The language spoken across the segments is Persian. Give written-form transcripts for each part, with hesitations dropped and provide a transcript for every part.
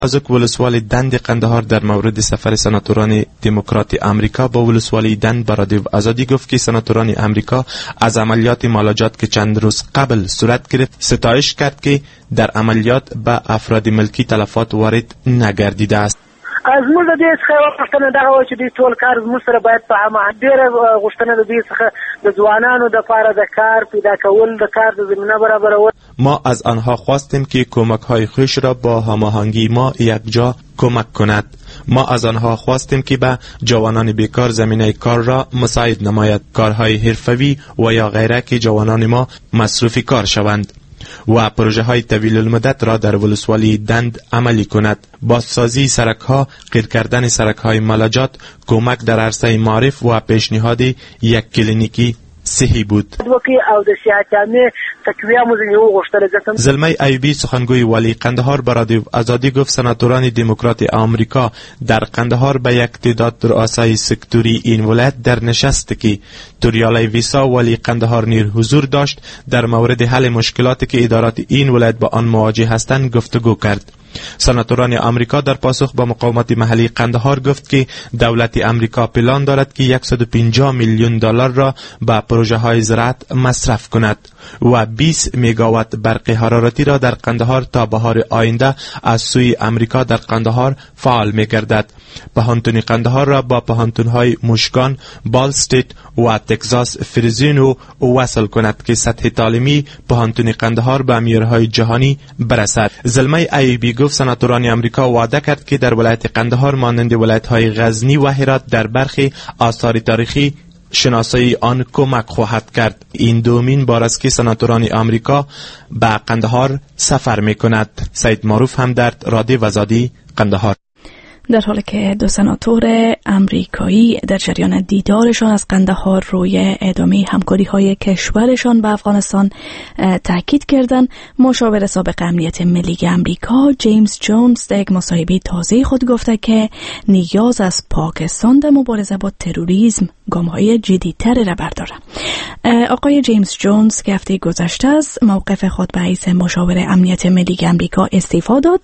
ازک ولسوالی دند قندهار در مورد سفر سناتوران دموکرات امریکا با ولسوالی دند به رادیو آزادی گفت که سناتوران امریکا از عملیات مالاجات که چند روز قبل صورت گرفت ستایش کرد که در عملیات به افراد ملکی تلفات وارد نگردیده است. از موږ د دې څخه غوښتنه دغه و چې دوی ټول کار زموږ سره باید په ډېره غوښتنه د دوی څخه د ځوانانو دپاره د کار پیدا کول د کار د زمینه برابرول. ما از آنها خواستیم که کمک‌های خویش را با هماهنگی ما یکجا کمک کند. ما از آنها خواستیم که به جوانان بیکار زمینه کار را مساعد نماید، کارهای حرفوی و یا غیره که جوانان ما مصروف کار شوند و پروژه های طویل المدت را در ولسوالی دند عملی کند. بازسازی سرک ها، غیر کردن سرک های مالاجات، کمک در عرصه معارف و پیشنهاد یک کلینیکی صحی بود. زلمه ایوبی سخنگوی ولی قندهار به رادیو آزادی گفت سناتوران دموکرات آمریکا در قندهار به یک تعداد رؤسای سکتوری این ولایت در نشست که توریال ویسا ولی قندهار نیر حضور داشت در مورد حل مشکلاتی که ادارات این ولایت با آن مواجه هستند گفتگو کرد. سناتوران آمریکا در پاسخ به مقاومت محلی قندهار گفت که دولت آمریکا پلان دارد که 150 میلیون دلار را به پروژه های زراعت مصرف کند و 20 میگاوات برق حرارتی را در قندهار تا بهار آینده از سوی آمریکا در قندهار فعال می‌گردد. پهانتون قندهار را با پهانتون‌های مشگان، بال استیت و تگزاس فریزینو وصل کند که سطح تعلیمی پهانتون قندهار به معیارهای جهانی برسد. زلمه ایوبی گفت سناتوران آمریکا وعده کرد که در ولایت قندهار مانند ولایت‌های غزنی و هرات در برخی آثار تاریخی شناسایی آن کمک خواهد کرد. این دومین بار است که سناتوران آمریکا به قندهار سفر می‌کند. سید معروف همدرد، رادیو آزادی، قندهار. در حالی که دو سناتور امریکایی در جریان دیدارشان از قندهار روی ادامه همکاری‌های کشورشان با افغانستان تاکید کردند، مشاور سابق امنیت ملی امریکا جیمز جونز در یک مصاحبه تازه خود گفته که نیاز از پاکستان در مبارزه با تروریسم گام‌های جدی‌تری را بردارد. آقای جیمز جونز که هفته گذشته از موقف خود به حیث مشاور امنیت ملی امریکا استعفا داد،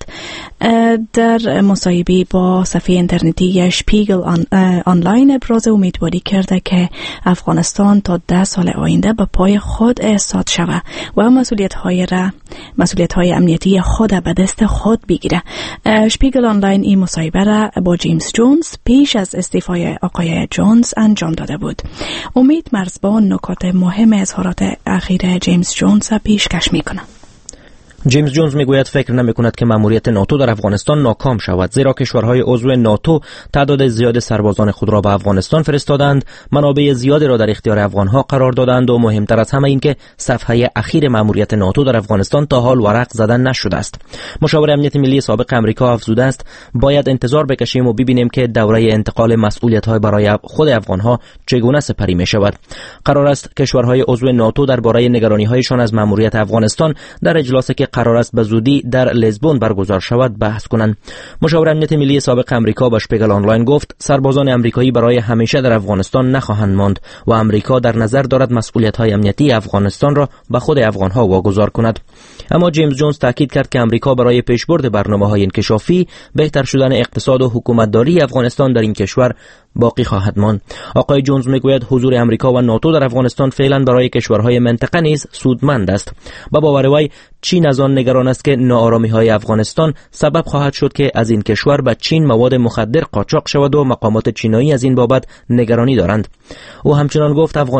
در مصاحبه با صفحه اینترنتی شپیگل آنلاین ابراز امیدواری کرده که افغانستان تا 10 سال آینده به پای خود ایستاد شود و مسئولیت‌های امنیتی خود به دست خود بگیره. شپیگل آنلاین این مصاحبه را با جیمز جونز پیش از استعفای آقای جونز انجام داده بود. امید مرزبان نکات مهم اظهارات اخیر جیمز جونز را پیشکش می‌کند. جیمز جونز میگوید فکر نمی‌کند که مأموریت ناتو در افغانستان ناکام شود، زیرا کشورهای عضو ناتو تعداد زیاد سربازان خود را به افغانستان فرستادند، منابع زیادی را در اختیار افغانها قرار دادند و مهمتر از همه این که صفحه اخیر مأموریت ناتو در افغانستان تا حال ورق زدن نشده است. مشاور امنیت ملی سابق امریکا افزوده است باید انتظار بکشیم و ببینیم که دوره انتقال مسئولیت‌های برای خود افغانها چگونه سپری می‌شود. قرار است کشورهای عضو ناتو درباره نگرانی‌هایشان از مأموریت افغانستان در اجلاسی که قرار است به زودی در لیزبون برگزار شود بحث کنند. مشاور امنیت ملی سابق امریکا به شپیگل آنلاین گفت سربازان امریکایی برای همیشه در افغانستان نخواهند ماند و امریکا در نظر دارد مسئولیت‌های امنیتی افغانستان را به خود افغانها واگذار کند. اما جیمز جونز تاکید کرد که امریکا برای پیشبرد برنامه‌های انکشافی، بهتر شدن اقتصاد و حکومتداری افغانستان در این کشور باقی خواهد ماند. آقای جونز میگوید حضور امریکا و ناتو در افغانستان فعلا برای کشورهای منطقه نیز سودمند است. با باور وی چین از آن نگران است که ناآرامی‌های افغانستان سبب خواهد شد که از این کشور به چین مواد مخدر قاچاق شود و مقامات چینایی از این بابت نگرانی دارند. او همچنان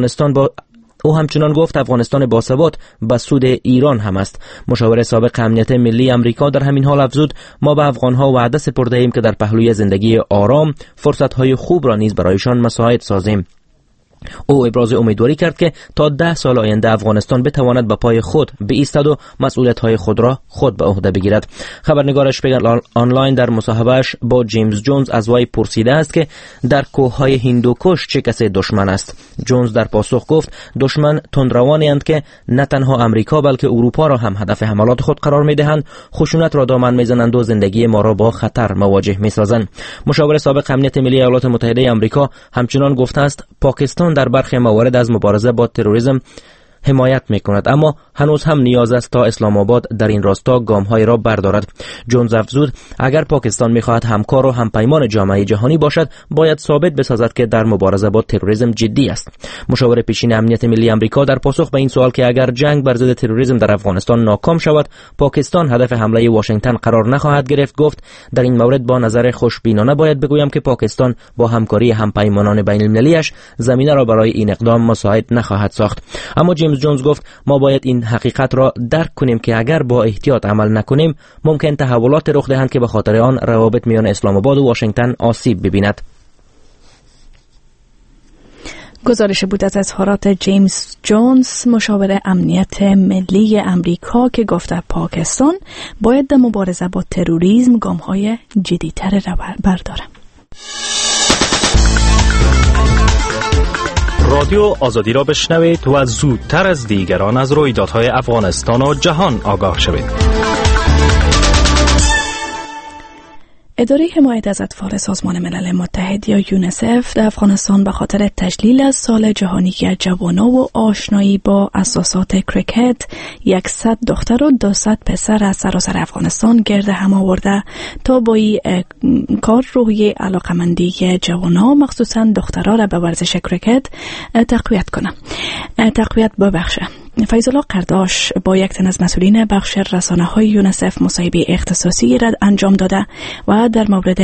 گفت افغانستان باثبات به سود ایران هم است. مشاور سابق امنیت ملی امریکا در همین حال افزود ما به افغانها وعده سپرده ایم که در پهلوی زندگی آرام فرصت‌های خوب را نیز برایشان مساعد سازیم. او ابراز امیدواری کرد که تا 10 سال آینده افغانستان بتواند به پای خود بایستد و مسئولیت‌های خود را خود به عهده بگیرد. خبرنگار شپیگل آنلاین در مصاحبه‌اش با جیمز جونز از وی پرسیده است که در کوههای هندوکش چه کسی دشمن است. جونز در پاسخ گفت دشمن تندروانی اند که نه تنها امریکا بلکه اروپا را هم هدف حملات خود قرار می‌دهند، خشونت را دامن می‌زنند و زندگی ما را با خطر مواجه می‌سازند. مشاور سابق امنیت ملی ایالات متحده آمریکا همچنان گفته است پاکستان در برخی موارد از مبارزه با تروریسم حمایت میکند، اما هنوز هم نیاز است تا اسلام آباد در این راستا گام‌های را بردارد. جونز افزود اگر پاکستان می‌خواهد همکار و همپیمان جامعه جهانی باشد، باید ثابت بسازد که در مبارزه با تروریسم جدی است. مشاور پیشین امنیت ملی آمریکا در پاسخ به این سوال که اگر جنگ بر ضد تروریسم در افغانستان ناکام شود، پاکستان هدف حمله واشنگتن قرار نخواهد گرفت، گفت در این مورد با نظر خوشبینانه باید بگویم که پاکستان با همکاری همپیمانان بین‌المللی‌اش زمینه را برای این اقدام مساعد نخواهد ساخت. اما جیمز جونز گفت ما باید این حقیقت را درک کنیم که اگر با احتیاط عمل نکنیم ممکن تحولات رخ دهند که به خاطر آن روابط میان اسلام آباد و واشنگتن آسیب ببیند. گزارش بود از اظهارات جیمز جونز، مشاور امنیت ملی امریکا، که گفته پاکستان باید در مبارزه با تروریسم گام‌های جدی‌تر را برداره. رادیو آزادی را بشنوید و زودتر از دیگران از رویدادهای افغانستان و جهان آگاه شوید. اداره حمایت از اطفال سازمان ملل متحد یا یونیسف در افغانستان به خاطر تجلیل از سال جهانی جوانان و آشنایی با اساسات کریکت 100 دختر و 200 پسر از سراسر افغانستان گرد هم آورده تا با این کار روحیه علاقمندی جوانان مخصوصا دخترها را به ورزش کریکت تقویت ببخشه. فیض الله قرداش با یک تن از مسئولین بخش رسانه‌های یونیسف مصاحبه اختصاصی را انجام داده و در مورد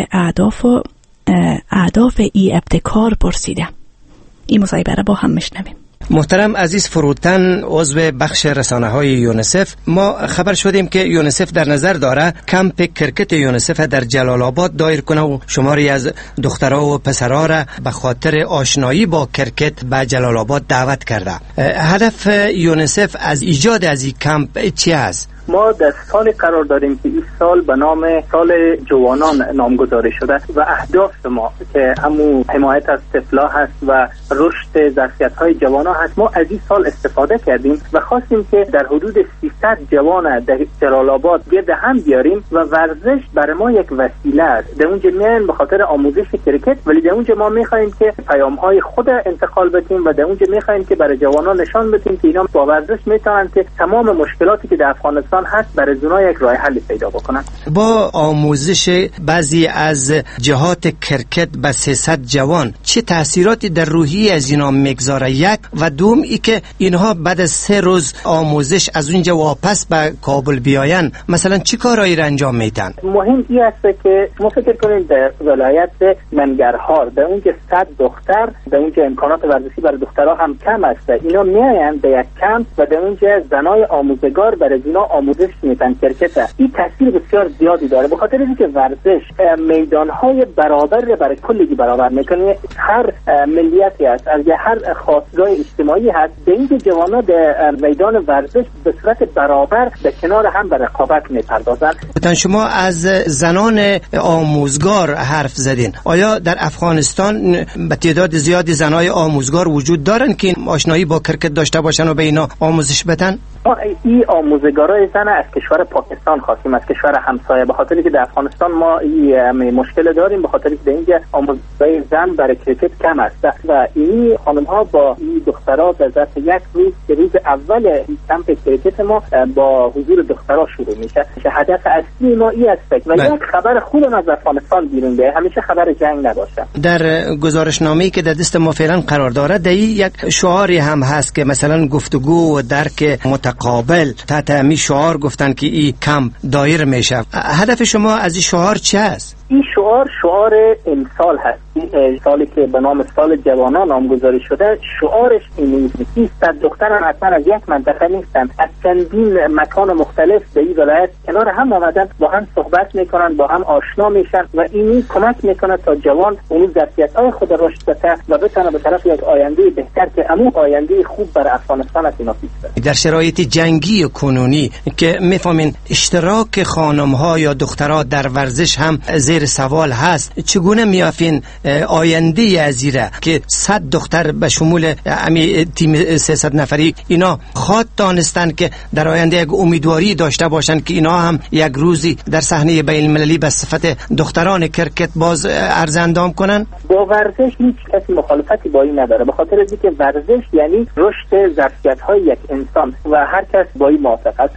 اهداف ای ابتکار پرسیده. این مصاحبه را با هم میشنویم. محترم عزیز فروتن، عضو بخش رسانه‌های یونیسف، ما خبر شدیم که یونیسف در نظر داره کمپ کرکت یونیسف در جلال آباد دایر کنه و شماری از دخترها و پسرها را به خاطر آشنایی با کرکت به جلال آباد دعوت کرده. هدف یونیسف از ایجاد از این کمپ چی است؟ ما در سال قرار داریم که این سال به نام سال جوانان نامگذاری شده و اهداف ما که همون حمایت از طفلا هست و رشد ظرفیت‌های جوانان هست، ما از این سال استفاده کردیم و خواستیم که در حدود 300 جوان در جلال آباد گرد هم بیاریم و ورزش برای ما یک وسیله است. در اونجا میایم به خاطر آموزش کرکت، ولی در اونجا ما می‌خوایم که پیام‌های خود انتقال بدیم و در اونجا می‌خوایم که برای جوانان نشان بدیم که اینا با ورزش میتونن که تمام مشکلاتی که در افغانستان هست برای اونا یک راه حل پیدا بکنن. با آموزش بعضی از جهات کرکت به 300 جوان چه تاثیراتی در روحی از اینا میگذاره؟ یک و دوم ای که اینها بعد از 3 روز آموزش از اونجا واپس به کابل بیاین مثلا چی کارایی را انجام میدن؟ مهم این است که شما فکر کنید در ولایت ننگرهار در اونجا 100 دختر، در اونجا امکانات ورزشی برای دخترها هم کم است. اینا میاین به یک کمپ و در اونجا زنای آموزگار برای اینا آموزش میتن کرکت. این تاثیر بسیار زیادی داره به خاطر اینکه ورزش میدانهای برابر برای کلی برابر میکنه. هر ملیتی هست، از هر خاصگاه اجتماعی هست، به اینکه جوانا در میدان ورزش به صورت برابر به کنار هم به رقابت میپردازن. شما از زنان آموزگار حرف زدین. آیا در افغانستان به تعداد زیادی زنای آموزگار وجود دارن که آشنایی با کرکت داشته باشن و به اینا آموزش بدن؟ این آموزگارای زن از کشور پاکستان خواستیم، از کشور همسایه، به خاطر که در افغانستان ما این مشکل داریم به خاطر که اینجا آموزگارای زن برای کرکت کم است و این خانم ها با این دخترها در ظرف یک روز که روز اول کمپ کرکت ما با حضور دخترها شروع میشه. هدف اصلی ما این است و یک خبر خوب از افغانستان بیرون بیاد، همیشه خبر جنگ نباشه. در گزارشنامه‌ای که در دست ما فعلا قرار داره در یک شعاری هم هست که مثلا گفتگو و درک متقابل، تحت همین شعار گفتن که این کمپ دایر میشه. هدف شما از این شعار چه است؟ این شعار امسال هست، این سالی که به نام سال جوانان نامگذاری شده. شعارش این نیست 100 دختران حتما از یک منطقه نیستن، از چندین مکان مختلف به این ولایت کنار هم آمدن، با هم صحبت میکنن، با هم آشنا میشن و این کمک میکنه تا جوان اون ظرفیت‌های خود رشد بده و بتونه به طرف یک آینده بهتر که همون آینده خوب برای افغانستان است اینا پیش. در شرایط جنگی و کنونی که میفهمین اشتراک خانم‌ها یا دخترها در ورزش هم زیر زیر سوال هست. چگونه میافین آینده ازیره که 100 دختر به شمول تیم 300 نفری اینا خواد دانستن که در آینده یک امیدواری داشته باشن که اینا هم یک روزی در صحنه بین المللی به صفت دختران کرکت باز عرض اندام کنن؟ با ورزش هیچ کسی مخالفتی با این نداره، به خاطر اینکه ورزش یعنی رشد ظرفیت‌های یک انسان و هر کس با این موافق است.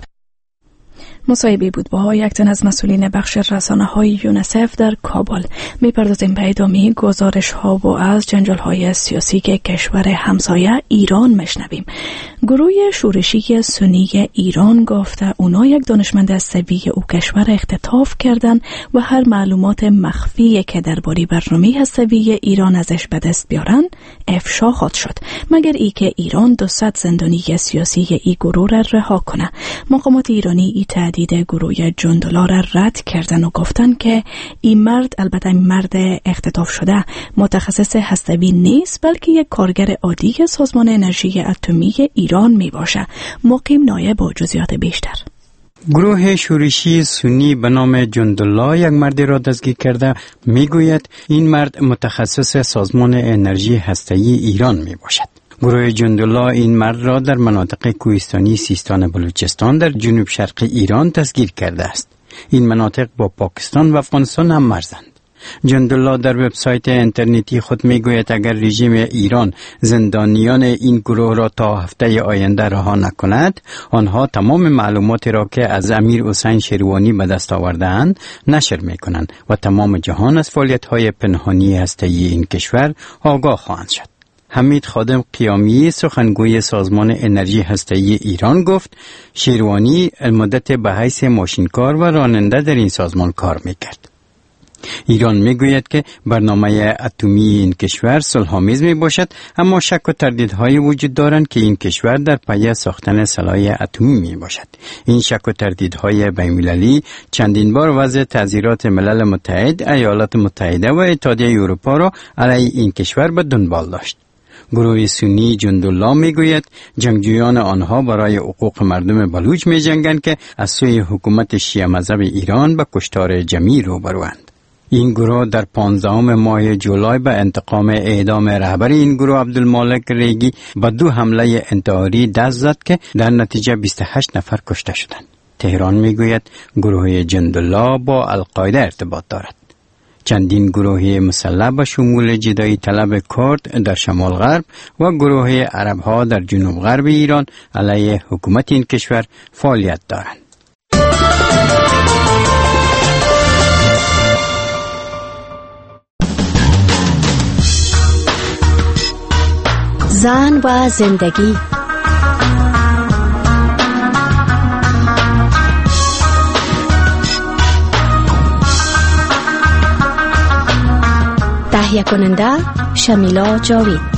مصاحبه بود با یک تن از مسئولین بخش رسانه‌های یونسف در کابل. می‌پردازیم به ادامه گزارش‌ها و از جنجال‌های سیاسی که کشور همسایه ایران میشنویم. گروه شورشی سنی ایران گفته اونا یک دانشمند از سویه او کشور اختطاف کردن و هر معلومات مخفی که درباره برنامه هسته‌ای ایران ازش به دست بیارن افشا خواهد شد، مگر ای که ایران 200 زندانی سیاسی ای گروه را رها کنه. مقامات ایرانی ای تهدید گروه جندولا را رد کردن و گفتن که این مرد، البته مرد اختطاف شده، متخصص هسته‌ای نیست بلکه یک کارگر عادی سازمان انرژی اتمی ایران می باشه. مقیم نایب با جزئیات بیشتر. گروه شورشی سنی به نام جندولا یک مرد را دستگیر کرده. میگوید این مرد متخصص سازمان انرژی هسته‌ای ایران می باشد. گروه جندولا این مرد را در مناطق کوهستانی سیستان بلوچستان در جنوب شرق ایران دستگیر کرده است. این مناطق با پاکستان و افغانستان هم مرزند. جندولا در وبسایت اینترنتی خود میگوید اگر رژیم ایران زندانیان این گروه را تا هفته آینده رها نکند، آنها تمام معلوماتی را که از امیر حسین شیروانی به دست آورده‌اند نشر میکنند و تمام جهان از فعالیت‌های پنهانی هسته‌ای این کشور آگاه خواهند شد. حمید خادم قیامی سخنگوی سازمان انرژی هسته‌ای ایران گفت شیروانی مدت به حیث ماشینکار و راننده در این سازمان کار میکرد. ایران میگوید که برنامه اتمی این کشور صلح‌آمیز می باشد، اما شک و تردیدهای وجود دارند که این کشور در پی ساختن سلاح اتمی می باشد. این شک و تردیدهای بین‌المللی چندین بار وضع تعزیرات ملل متحد، ایالات متحده و اتحادیه اروپا را علیه این کشور به دنبال داشت. گروه سنی جندولا میگوید جنگجویان آنها برای حقوق مردم بلوچ می جنگند که از سوی حکومت شیعه مذهب ایران به کشتار جمعی روبروند. این گروه در 15 ماه جولای به انتقام اعدام رهبر این گروه عبدالمالک ریگی به 2 حمله انتحاری دست زد که در نتیجه 28 نفر کشته شدند. تهران میگوید گروه جندولا با القاعده ارتباط دارد. چندین گروه مسلح به شمول جدایی طلب کرد در شمال غرب و گروه عرب ها در جنوب غرب ایران علیه حکومت این کشور فعالیت دارند. زن و زندگی. تهیه کننده شمیلا جاوید.